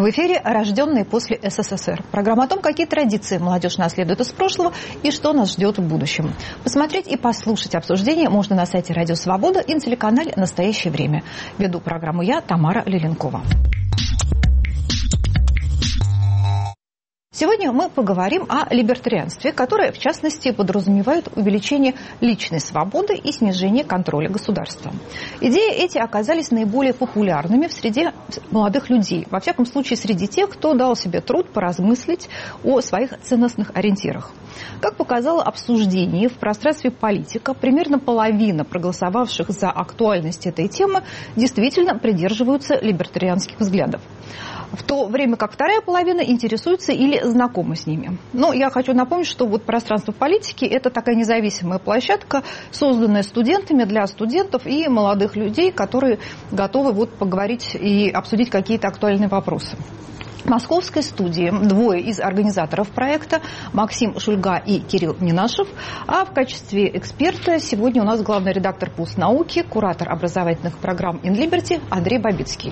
В эфире «Рожденные после СССР». Программа о том, какие традиции молодежь наследует из прошлого и что нас ждет в будущем. Посмотреть и послушать обсуждение можно на сайте «Радио Свобода» и на телеканале «Настоящее время». Веду программу я, Тамара Леленкова. Сегодня мы поговорим о либертарианстве, которое, в частности, подразумевает увеличение личной свободы и снижение контроля государства. Идеи эти оказались наиболее популярными в среде молодых людей, во всяком случае среди тех, кто дал себе труд поразмыслить о своих ценностных ориентирах. Как показало обсуждение в пространстве политика, примерно половина проголосовавших за актуальность этой темы действительно придерживаются либертарианских взглядов, в то время как вторая половина интересуется или знакома с ними. Но я хочу напомнить, что вот пространство политики – это такая независимая площадка, созданная студентами для студентов и молодых людей, которые готовы вот поговорить и обсудить какие-то актуальные вопросы. В московской студии двое из организаторов проекта – Максим Шульга и Кирилл Ненашев. А в качестве эксперта сегодня у нас главный редактор «Пульс науки», куратор образовательных программ «Инлиберти» Андрей Бабицкий.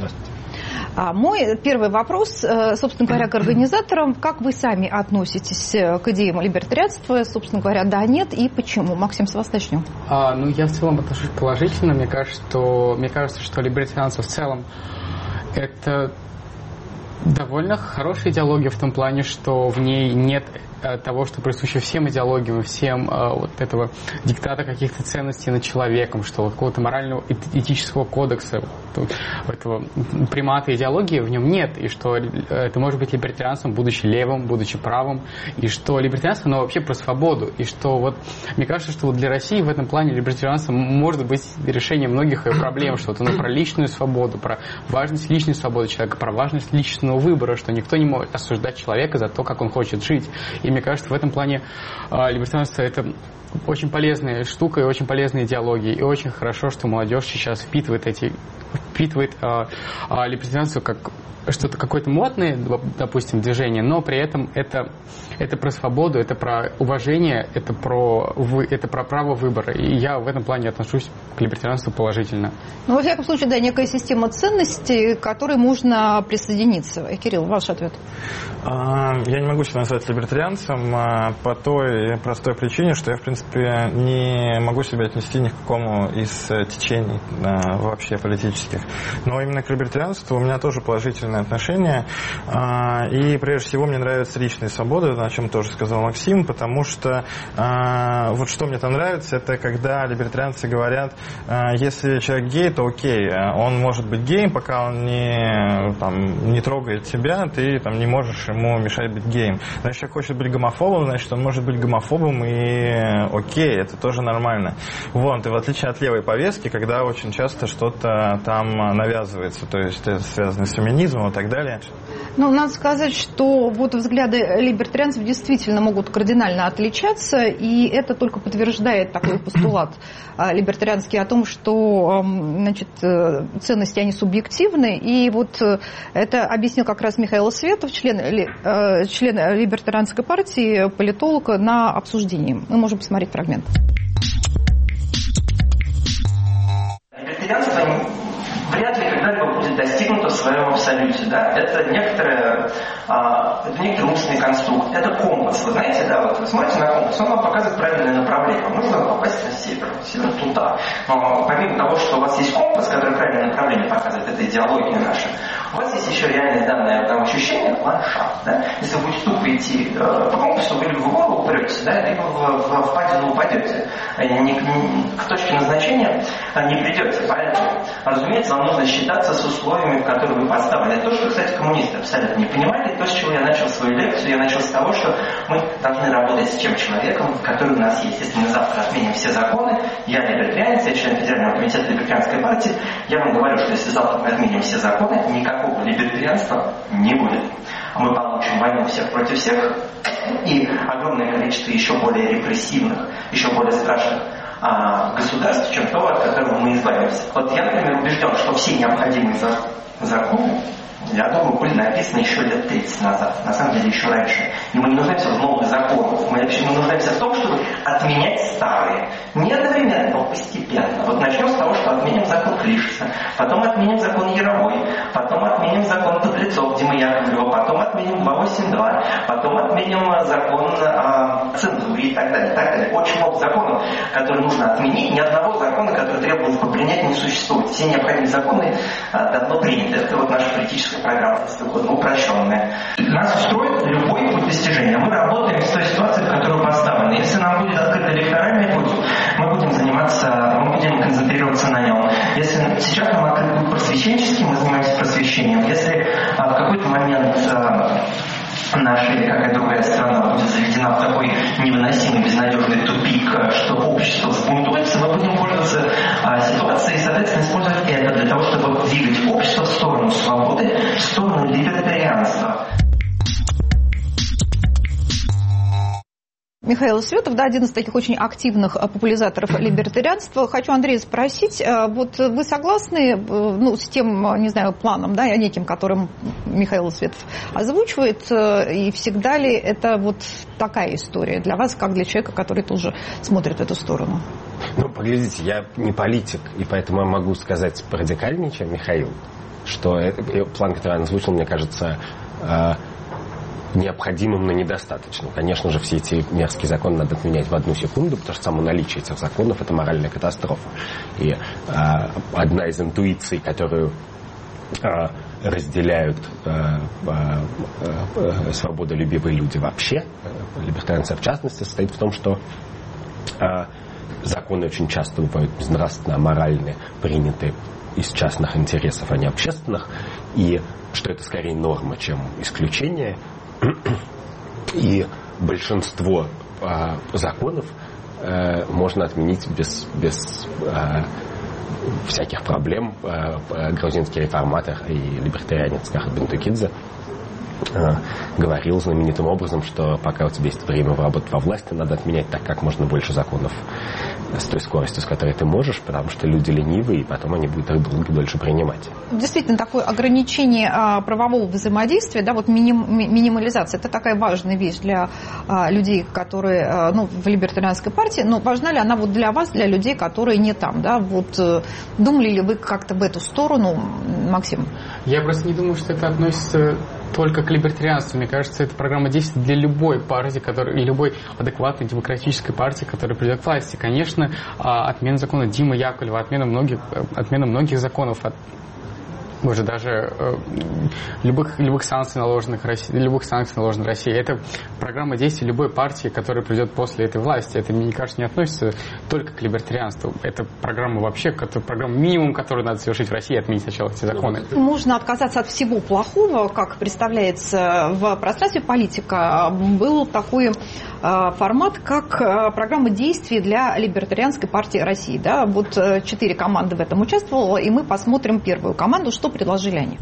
Мой первый вопрос, собственно говоря, к организаторам. Как вы сами относитесь к идеям либертарианства? Собственно говоря, да, нет и почему? Максим, с вас начнем. Я в целом отношусь положительно. Мне кажется, что либертарианство в целом это довольно хорошая идеология в том плане, что в ней нет того, что присуще всем идеологиям, всем вот этого диктата каких-то ценностей над человеком, что какого-то морального этического кодекса, этого примата идеологии в нем нет, и что это может быть либертарианством, будучи левым, будучи правым, и что либертарианство, оно вообще про свободу, и что вот мне кажется, что вот для России в этом плане либертарианство может быть решением многих проблем, что оно про личную свободу, про важность личной свободы человека, про важность личностного выбора, что никто не может осуждать человека за то, как он хочет жить. И мне кажется, в этом плане либертарианство – это очень полезная штука и очень полезная идеология. И очень хорошо, что молодежь сейчас впитывает либертарианство как что-то какое-то модное, допустим, движение, но при этом это про свободу, это про уважение, это про право выбора. И я в этом плане отношусь к либертарианству положительно. Ну, во всяком случае, да, некая система ценностей, к которой можно присоединиться. Кирилл, ваш ответ. Я не могу себя назвать либертарианцем по той простой причине, что я, в принципе, не могу себя отнести ни к какому из течений вообще политических. Но именно к либертарианству у меня тоже положительное отношение. И прежде всего мне нравится личная свобода, о чем тоже сказал Максим, потому что вот что мне там нравится, это когда либертарианцы говорят, если человек гей, то окей, он может быть геем, пока он не трогает тебя, ты не можешь ему мешать быть геем. Но если человек хочет быть гомофобом, значит, он может быть гомофобом, и окей, это тоже нормально. Вот, и в отличие от левой повестки, когда очень часто что-то там навязывается, то есть это связано с феминизмом и так далее. Ну, надо сказать, что вот взгляды либертарианцев действительно могут кардинально отличаться, и это только подтверждает такой постулат либертарианский о том, что, значит, ценности, они субъективны, и вот это объяснил как раз Михаил Светов, член либертарианской партии, политолог, на обсуждении. Мы можем посмотреть фрагмент. Либертарианство вряд ли когда-либо будет достигнуто в своем абсолюте. Да? Это некоторый умственный конструкт, это компас. Вы знаете, да, вот вы смотрите на компас, он вам показывает правильное направление. Вам нужно попасть на север туда. Но помимо того, что у вас есть компас, который правильное направление показывает, это идеология наша, у вас есть еще реальное данное ощущение ландшафт. Да? Если вы будете тупо идти по компасу, вы либо в гору упретесь, да, либо в впадину упадете. К точке назначения не придете. Поэтому, разумеется, вам нужно считаться с условиями, в которые вы поставлены. Это то, что, кстати, коммунисты абсолютно не понимали. То, с чего я начал свою лекцию, я начал с того, что мы должны работать с тем человеком, который у нас есть. Если мы завтра отменим все законы, я либертарианец, я член Федерального комитета либертарианской партии, я вам говорю, что если завтра мы отменим все законы, никакого либертарианства не будет. Мы получим войну всех против всех и огромное количество еще более репрессивных, еще более страшных государств, чем то, от которого мы избавимся. Вот я, например, убежден, что все необходимые законы, я думаю, были написаны еще лет 30 назад, на самом деле еще раньше. И мы не нуждаемся в новых законах, мы нуждаемся в том, чтобы отменять старые. Не одновременно, но постепенно. Вот начнем с того, что отменим закон Клишеса, потом отменим закон Яровой, потом отменим закон подлецов Димы Яковлева, потом отменим 282, потом отменим закон о цензуре и так далее, так далее. Очень много законов, которые нужно отменить. Ни одного закона, который требовалось бы принять, не существует. Все необходимые законы давно приняты. Это вот наша политическая программа, если угодно, упрощенная. Нас устроит любой путь достижения. Мы работаем с той ситуацией, в которую поставлены. Если нам будет открыт электоральный путь, мы будем концентрироваться на нем. Если сейчас нам открыт путь просвещенческий, мы занимаемся просвещением. Если в какой-то момент наша или какая-то другая страна будет заведена в такой невыносимый, безнадежный тупик, что общество взбунтуется, мы будем пользоваться ситуацией и, соответственно, использовать это для того, чтобы двигать общество в сторону свободы, в сторону либертарианства. Михаил Светов, да, один из таких очень активных популяризаторов либертарианства. Хочу Андрея спросить, вот вы согласны, с тем, не знаю, планом, да, неким, которым Михаил Светов озвучивает, и всегда ли это вот такая история для вас, как для человека, который тоже смотрит в эту сторону? Поглядите, я не политик, и поэтому я могу сказать радикальнее, чем Михаил, что план, который он озвучил, мне кажется, необходимым, но недостаточным. Конечно же, все эти мерзкие законы надо отменять в одну секунду, потому что само наличие этих законов – это моральная катастрофа. И одна из интуиций, которую разделяют свободолюбивые люди вообще, либертарианцы в частности, состоит в том, что законы очень часто бывают безнравственно, аморальны, приняты из частных интересов, а не общественных, и что это скорее норма, чем исключение. И большинство законов можно отменить без всяких проблем. Грузинский реформатор и либертарианец Кахат Бентукидзе говорил знаменитым образом, что пока у тебя есть время работать во власти, надо отменять так как можно больше законов с той скоростью, с которой ты можешь, потому что люди ленивые, и потом они будут их долго дольше принимать. Действительно, такое ограничение правового взаимодействия, да, вот минимализация, это такая важная вещь для людей, которые в либертарианской партии, но важна ли она вот для вас, для людей, которые не там, да, вот думали ли вы как-то в эту сторону, Максим? Я просто не думаю, что это относится только к либертарианству. Мне кажется, это программа действий для любой партии, любой адекватной демократической партии, которая придет к власти. Конечно, отмена закона Димы Яковлева, отмена многих законов, даже любых санкций, наложенных на Россию. Это программа действий любой партии, которая придет после этой власти. Это, мне кажется, не относится только к либертарианству. Это программа вообще, программа минимум, которую надо совершить в России, отменить сначала эти законы. Можно отказаться от всего плохого, как представляется в пространстве политика. Был такой формат, как программа действий для либертарианской партии России. Да? Вот 4 команды в этом участвовало, и мы посмотрим первую команду, что предложили они.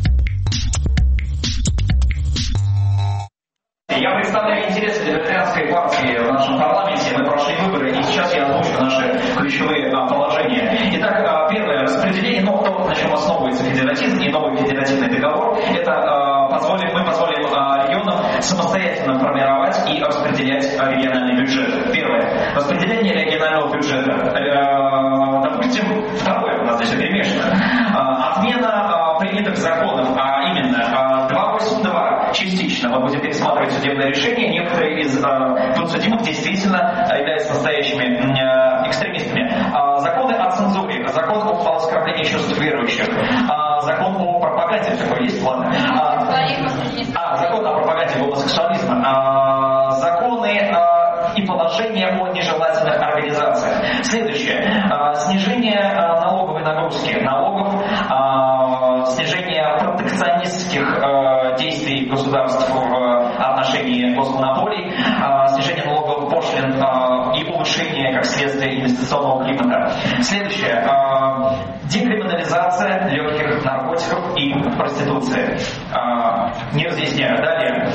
Я представляю интересы либертарианской партии в нашем парламенте. Мы прошли выборы, и сейчас я озвучу наши ключевые положения. Итак, первое распределение, то, на чем основывается федератизм и новый федеративный договор, это мы позволим регионам самостоятельно формировать и распределять региональный бюджет. Первое. Распределение регионального бюджета. Допустим, второе, у нас здесь перемешано. Отмена принятых законов, а именно 282 частично. Мы будем пересматривать судебное решение. Некоторые из подсудимых действительно являются настоящими экстремистами. Законы о цензуре, закон о оскорблении чувств верующих, закон о пропаганде, такой есть, ладно? Закон о пропаганде гомосексуализма, законы и положения о нежелательных организациях. Следующее. Снижение налоговой нагрузки, налогов, снижение протекционистских действий государств в отношении госмонополий, снижение налоговых пошлин и улучшение, как следствие, инвестиционного климата. Следующее. Декриминализация легких наркотиков и проституции. Не разъясняю. Далее.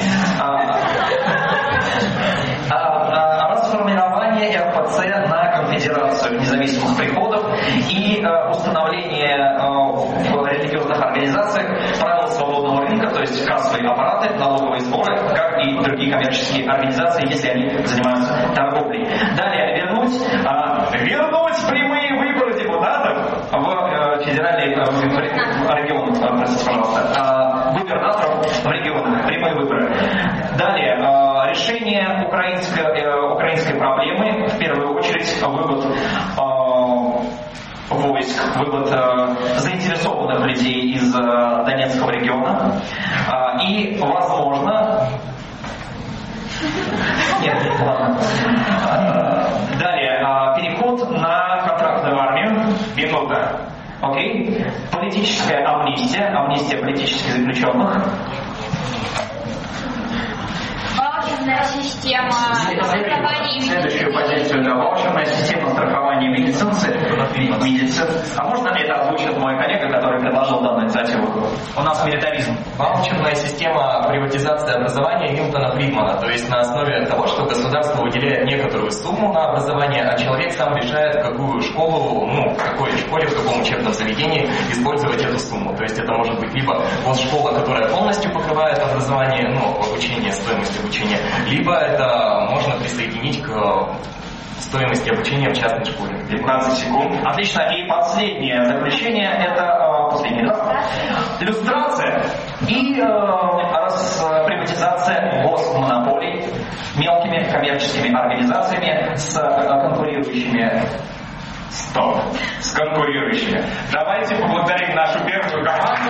Расформирование РПЦ на конфедерацию независимых приходов и установление в религиозных организациях правил свободного рынка, то есть кассовые аппараты, налоговые сборы, как и другие коммерческие организации, если они занимаются торговлей. Далее, вернуть прямые выборы депутатов в федеральный регион, простите, пожалуйста, губернаторов в регионах, прямые выборы. Далее, решение украинской проблемы, в первую очередь, вывод войск, вывод заинтересованных людей из Донецкого региона. И, возможно... Нет, ладно. Далее, переход на контрактную армию. Минута. Окей? Политическая амнистия политических заключенных. Ваучерная система страхования. Следующую позицию, да, ваучерная система страхования медицинцы. А можно ли это озвучить мой коллега, который предложил данную инициативу? У нас милитаризм. Ваучерная система приватизации образования Милтона Фридмана. То есть на основе того, что государство выделяет некоторую сумму на образование, а человек сам решает, какую школу, в какой школе, в каком учебном заведении использовать эту сумму. То есть это может быть либо школа, которая полностью покрывает образование, обучение, стоимость обучения, либо это можно присоединить к стоимости обучения в частной школе. 15 секунд. Отлично. И последнее заключение, это люстрация и приватизация госмонополий мелкими коммерческими организациями с конкурирующими. С конкурирующими. Давайте поблагодарим нашу первую команду.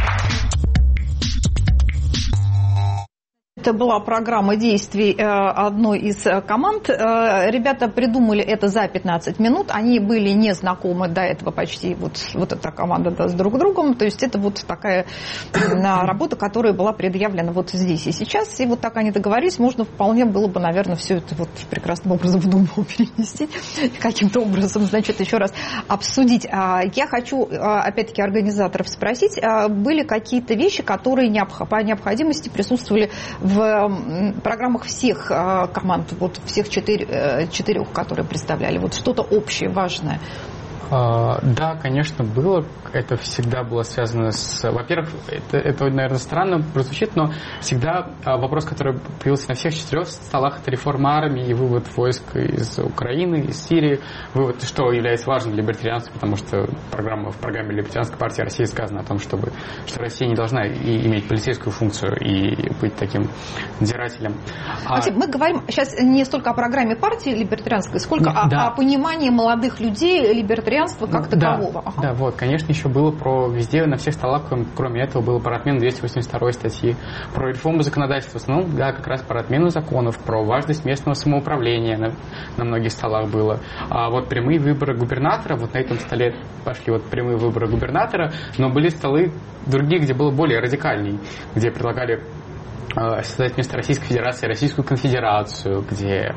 Это была программа действий одной из команд. Ребята придумали это за 15 минут. Они были не знакомы до этого почти, вот эта команда с друг другом. То есть это вот такая работа, которая была предъявлена вот здесь и сейчас. И вот так они договорились. Можно вполне было бы, наверное, все это вот прекрасным образом в Думу перенести. Каким-то образом, значит, еще раз обсудить. Я хочу, опять-таки, организаторов спросить, были какие-то вещи, которые по необходимости присутствовали в программах всех команд, вот всех четырех, которые представляли, вот что-то общее, важное? Да, конечно, было. Это всегда было связано с... Во-первых, это, наверное, странно прозвучит, но всегда вопрос, который появился на всех 4 столах, это реформа армии и вывод войск из Украины, из Сирии. Вывод, что является важным для либертарианцев, потому что в программе Либертарианской партии России сказано о том, что Россия не должна иметь полицейскую функцию и быть таким надзирателем. Максим, мы говорим сейчас не столько о программе партии либертарианской, сколько о понимании молодых людей либертарианства как такового. Да, вот, конечно, еще было везде, на всех столах, кроме этого, было про отмену 282 статьи, про реформу законодательства, в основном, да, как раз про отмену законов, про важность местного самоуправления на многих столах было. А вот прямые выборы губернатора, вот на этом столе пошли вот прямые выборы губернатора, но были столы другие, где было более радикальней, где предлагали создать вместо Российской Федерации Российскую Конфедерацию, где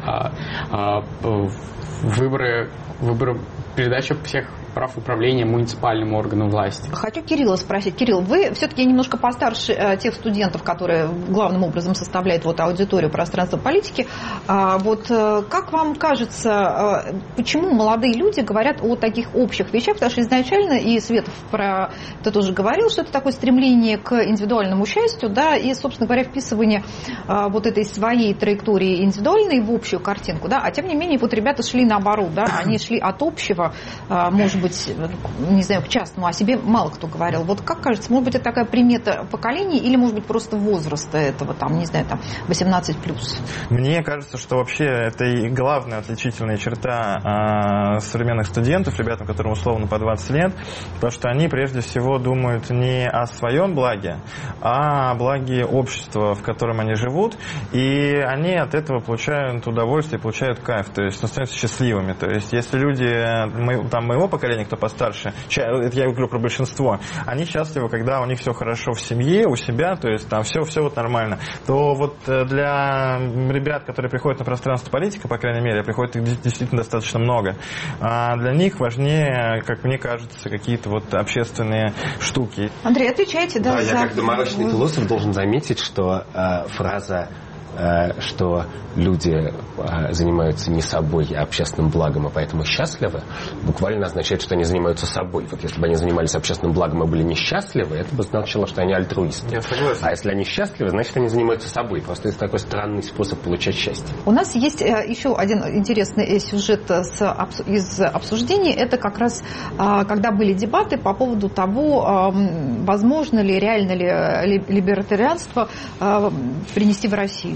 выборы, передача всех прав управления муниципальным органам власти. Хочу Кирилла спросить. Кирилл, вы все-таки немножко постарше тех студентов, которые главным образом составляют аудиторию пространства политики. Вот как вам кажется, почему молодые люди говорят о таких общих вещах? Потому что изначально, и Светов про это тоже говорил, что это такое стремление к индивидуальному счастью, да, и, собственно говоря, вписывание вот этой своей траектории индивидуальной в общую картинку, да, а тем не менее, вот ребята шли наоборот, да, они шли от общего, может быть, не знаю, к частному, о себе мало кто говорил. Вот как кажется, может быть, это такая примета поколения или, может быть, просто возраста этого, 18+. Мне кажется, что вообще это и главная отличительная черта современных студентов, ребятам, которым условно по 20 лет, потому что они прежде всего думают не о своем благе, а о благе общества, в котором они живут, и они от этого получают удовольствие, получают кайф, то есть становятся счастливыми. То есть если люди моего поколения, кто постарше, это я говорю про большинство, они счастливы, когда у них все хорошо в семье, у себя, то есть там все вот нормально, то вот для ребят, которые приходят на пространство политика, по крайней мере, приходит их действительно достаточно много, а для них важнее, как мне кажется, какие-то вот общественные штуки. Андрей, отвечайте, да? Я как доморощенный философ должен заметить, что фраза что люди занимаются не собой, а общественным благом, и поэтому счастливы, буквально означает, что они занимаются собой. Вот если бы они занимались общественным благом и были несчастливы, это бы значило, что они альтруисты. Я согласен. А если они счастливы, значит, они занимаются собой. Просто это такой странный способ получать счастье. У нас есть еще один интересный сюжет из обсуждений. Это как раз, когда были дебаты по поводу того, возможно ли, реально ли либертарианство принести в Россию.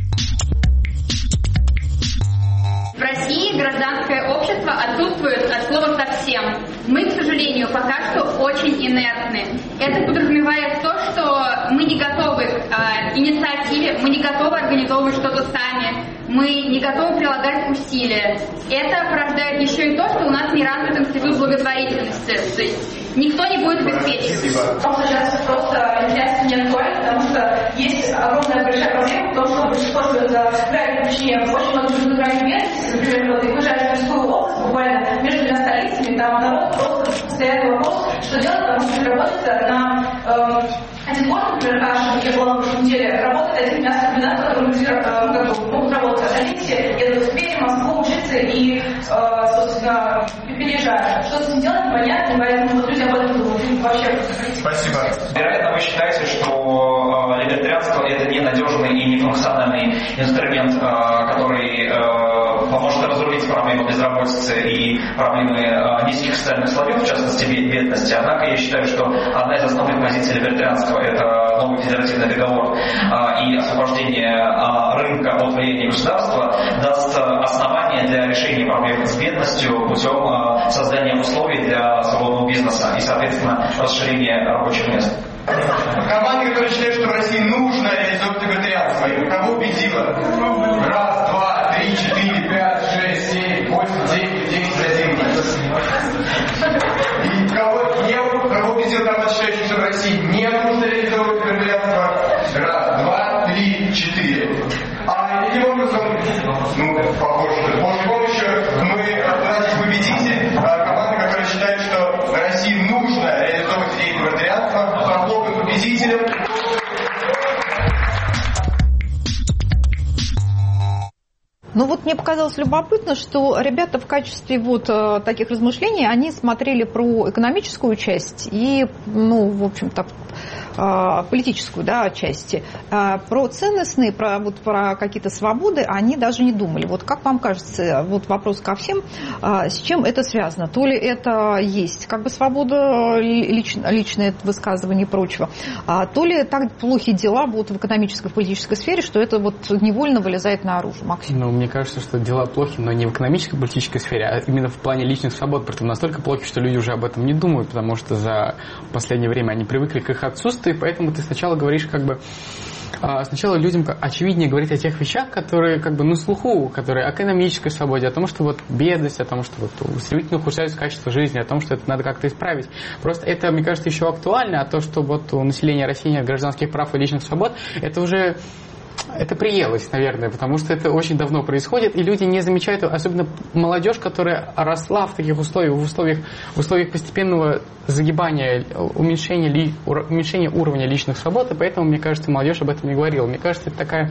В России гражданское общество отсутствует от слова совсем. Мы, к сожалению, пока что очень инертны. Это подразумевает то, что мы не готовы к инициативе, мы не готовы организовывать что-то сами, мы не готовы прилагать усилия. Это порождает еще и то, что у нас не развит институт благотворительности. То есть никто не будет обеспечен. Сейчас просто сейчас не актуально, потому что есть огромная большая проблема в том, что большинство граждан причине очень много граждан бедности, например, вот, и уезжаешь в Тверскую область, буквально между двумя столицами, там народ просто стоит вопрос, что делать, потому что работается на один город, например, Кашин, я была в прошлой неделе, работает один мясокомбинат, который могут работать в Одессе, едут в Тверь, Москву учиться и, собственно, переезжают. Что с этим делать, непонятно, поэтому вот люди об этом думают. Вообще. Спасибо. Вероятно, вы считаете, что либертарианство – это ненадежный и нефункциональный инструмент, который поможет разрулить проблему безработицы и проблемы низких социальных слоев, в частности бедности. Однако я считаю, что одна из основных позиций либертарианства – это новый федеративный договор и освобождение рынка от влияния государства даст основание для решения проблем с бедностью путем создания условий для свободного бизнеса и, соответственно, расширения рабочих мест. Команда, которая считает, что России нужно реализовать либертарианство, и кого убедила? Раз, два, три, 4, 5, 6, 7, 8, 9, 10, 11. И кого убедил команда, считающая, что в России не нужно реализовывать либертарианство? Раз, два, три, 4. А таким образом, похоже, с помощью мы отдадим победитель, команда, которая считает, что России нужно реализовывать идею либертарианства, похлопает победителем. Ну вот мне показалось любопытно, что ребята в качестве вот таких размышлений, они смотрели про экономическую часть и, ну, в общем-то, политическую, да, части. Про ценностные, про какие-то свободы они даже не думали. Вот как вам кажется, вот вопрос ко всем, с чем это связано? То ли это есть как бы свобода, личное высказывание и прочего, то ли так плохи дела вот в экономической, в политической сфере, что это вот невольно вылезает наружу. Максим? Ну, мне кажется, что дела плохи, но не в экономической, политической сфере, а именно в плане личных свобод. Притом настолько плохи, что люди уже об этом не думают, потому что за последнее время они привыкли к их отсутствию, поэтому ты сначала говоришь как бы... Сначала людям очевиднее говорить о тех вещах, которые как бы на слуху, которые о экономической свободе, о том, что вот бедность, о том, что вот стремительно ухудшается качество жизни, о том, что это надо как-то исправить. Просто это, мне кажется, еще актуально, а то, что вот у населения России нет гражданских прав и личных свобод, это уже... Это приелось, наверное, потому что это очень давно происходит, и люди не замечают, особенно молодежь, которая росла в таких условиях, в условиях постепенного загибания, уменьшения уровня личных свобод, и поэтому, мне кажется, молодежь об этом не говорила. Мне кажется, это такая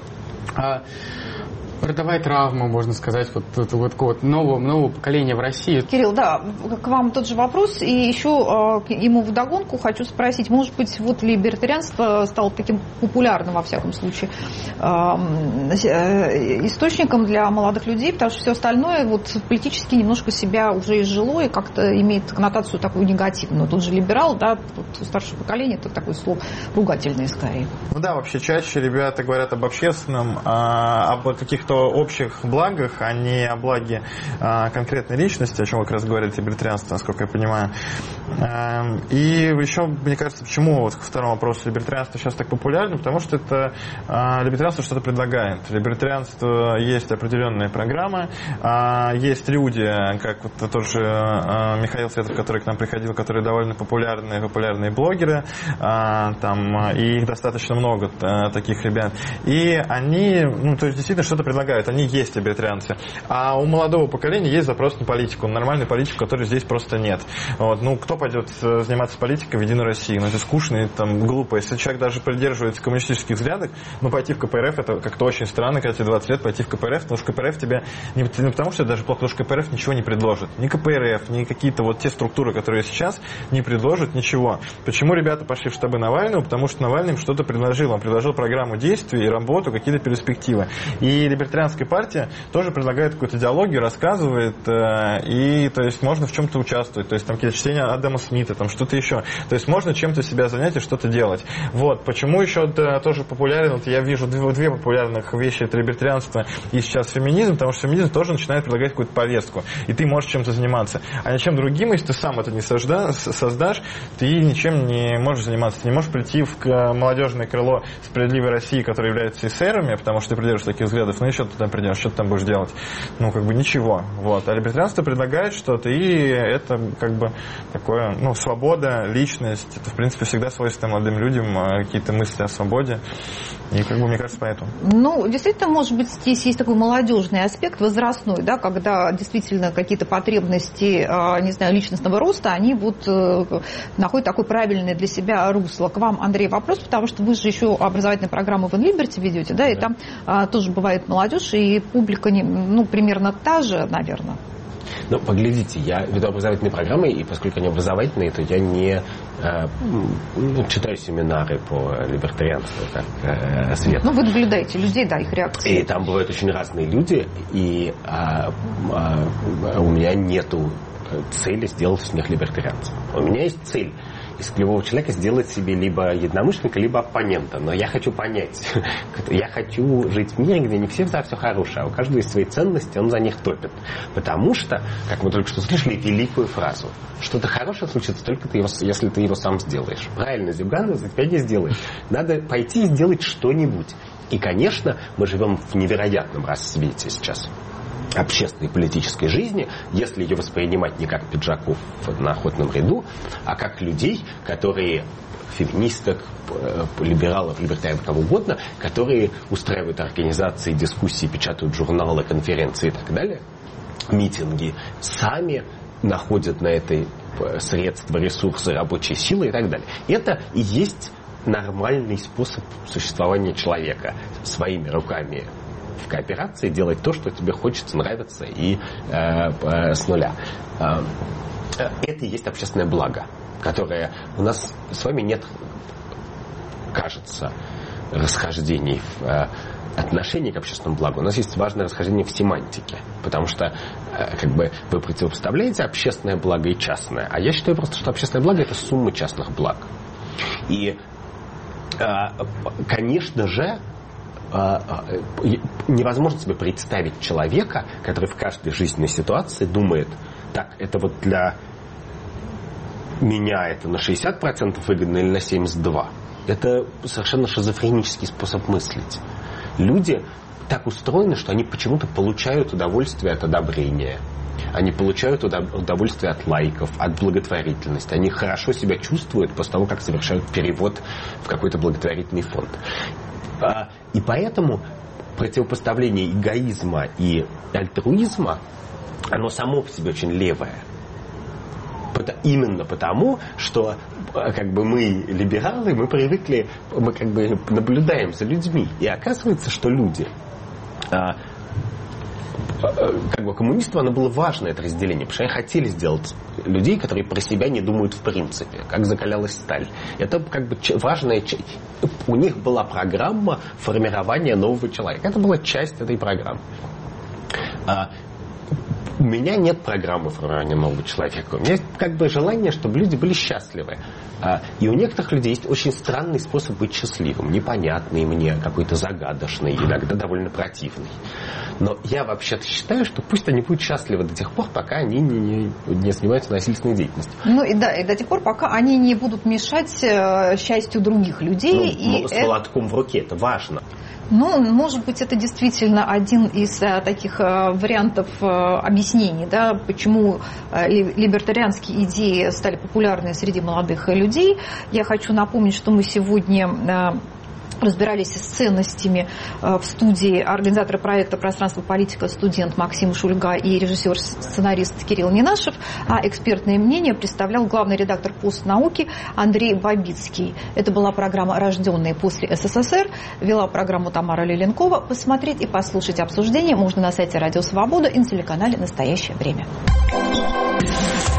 родовая травма, можно сказать, вот нового поколения в России. Кирилл, да, к вам тот же вопрос, и еще ему вдогонку хочу спросить, может быть, вот либертарианство стало таким популярным, во всяком случае, источником для молодых людей, потому что все остальное вот политически немножко себя уже изжило и как-то имеет коннотацию такую негативную. Тут же либерал, да, тут у старшего поколения это такое слово ругательное скорее. Ну да, вообще чаще ребята говорят об общественном, об каких-то общих благах, а не о благе конкретной личности, о чем как раз говорит либертарианство, насколько я понимаю. И еще, мне кажется, почему вот ко второму вопросу либертарианство сейчас так популярно, потому что это либертарианство что-то предлагает. Либертарианство есть определенная программа, есть люди, как вот тот же Михаил Светов, который к нам приходил, которые довольно популярные блогеры, там, и их достаточно много, таких ребят. И они, ну, то есть действительно что-то предлагают. предлагают, они есть либертарианцы. А у молодого поколения есть запрос на политику, на нормальную политику, которой здесь просто нет. Вот. Ну, кто пойдет заниматься политикой в Единую Россию? Ну, это скучно и там, глупо. Если человек даже придерживается коммунистических взглядов, ну, пойти в КПРФ, это как-то очень странно, когда тебе 20 лет, пойти в КПРФ, потому что КПРФ тебе не потому, что это даже плохо, потому что КПРФ ничего не предложит. Ни КПРФ, ни какие-то вот те структуры, которые сейчас не предложат ничего. Почему ребята пошли в штабы Навального? Потому что Навальный им что-то предложил. Он предложил программу действий и работу, какие-то перспективы. И либертарианская партия тоже предлагает какую-то идеологию, рассказывает, и то есть можно в чем-то участвовать. То есть там какие-то чтения Адама Смита, там что-то еще. То есть можно чем-то себя занять и что-то делать. Вот. Почему еще тоже популярен, вот я вижу две популярных вещи, это либертарианство и сейчас феминизм, потому что феминизм тоже начинает предлагать какую-то повестку, и ты можешь чем-то заниматься. А ничем другим, если ты сам это не создашь, ты ничем не можешь заниматься. Ты не можешь прийти в молодежное крыло «Справедливой России», которое является эсерами, потому что ты придерживаешься таких взглядов, ну и что ты там придешь, что ты там будешь делать? Ну, как бы ничего. Вот. А либертарианство предлагает что-то, и это как бы такое, ну, свобода, личность, это, в принципе, всегда свойственно молодым людям, какие-то мысли о свободе. И, как бы, мне кажется, поэтому. Ну, действительно, может быть, здесь есть такой молодежный аспект, возрастной, да, когда действительно какие-то потребности, не знаю, личностного роста, они вот находят такое правильное для себя русло. К вам, Андрей, вопрос, потому что вы же еще образовательную программу в InLiberty ведете, да, и там тоже бывает молодежь, и публика, ну, примерно та же, наверное. Ну, поглядите, я веду образовательные программы, и поскольку они образовательные, то я не читаю семинары по либертарианству, как Света. Ну, вы наблюдаете людей, да, их реакции. И там бывают очень разные люди, и у меня нету цели сделать из них либертарианцев. У меня есть цель из любого человека сделать себе либо единомышленника, либо оппонента. Но я хочу понять, я хочу жить в мире, где не все за все хорошее, а у каждого есть свои ценности, он за них топит. Потому что, как мы только что слышали, великую фразу: что-то хорошее случится только если ты его сам сделаешь. Правильно, Зюганов за тебя не сделаешь. Надо пойти и сделать что-нибудь. И, конечно, мы живем в невероятном расцвете сейчас общественной и политической жизни, если ее воспринимать не как пиджаков на охотном ряду, а как людей, которые феминисток, либералов, либертарианов, кого угодно, которые устраивают организации, дискуссии, печатают журналы, конференции и так далее, митинги, сами находят на это средства, ресурсы, рабочие силы и так далее. Это и есть нормальный способ существования человека. Своими руками в кооперации делать то, что тебе хочется, нравится, и с нуля. Это и есть общественное благо, которое у нас с вами нет, кажется, расхождений в отношении к общественному благу. У нас есть важное расхождение в семантике, потому что как бы вы противопоставляете общественное благо и частное, а я считаю просто, что общественное благо — это сумма частных благ. И, конечно же, невозможно себе представить человека, который в каждой жизненной ситуации думает: так, это вот для меня это на 60% выгодно или на 72%. Это совершенно шизофренический способ мыслить. Люди так устроены, что они почему-то получают удовольствие от одобрения. Они получают удовольствие от лайков, от благотворительности. Они хорошо себя чувствуют после того, как совершают перевод в какой-то благотворительный фонд. И поэтому противопоставление эгоизма и альтруизма, оно само по себе очень левое. Именно потому, что как бы мы либералы, мы привыкли, мы как бы наблюдаем за людьми. И оказывается, что люди, как бы коммунистам, оно было важно, это разделение, потому что они хотели сделать людей, которые про себя не думают в принципе, как закалялась сталь. Это как бы важная часть. У них была программа формирования нового человека. Это была часть этой программы. У меня нет программы формирования нового человека. У меня есть как бы желание, чтобы люди были счастливы. И у некоторых людей есть очень странный способ быть счастливым. Непонятный мне, какой-то загадочный, иногда довольно противный. Но я вообще-то считаю, что пусть они будут счастливы до тех пор, пока они не занимаются насильственной деятельностью. Ну и да, и до тех пор, пока они не будут мешать счастью других людей. С молотком в руке, это важно. Ну, может быть, это действительно один из таких вариантов объяснений, да, почему либертарианские идеи стали популярны среди молодых людей. Я хочу напомнить, что мы сегодня разбирались с ценностями в студии организаторы проекта «Пространство. Политика», студент Максим Шульга и режиссер-сценарист Кирилл Ненашев, а экспертное мнение представлял главный редактор «Постнауки» Андрей Бабицкий. Это была программа «Рожденные после СССР». Вела программу Тамара Леленкова. Посмотреть и послушать обсуждение можно на сайте Радио Свобода и на телеканале «Настоящее время».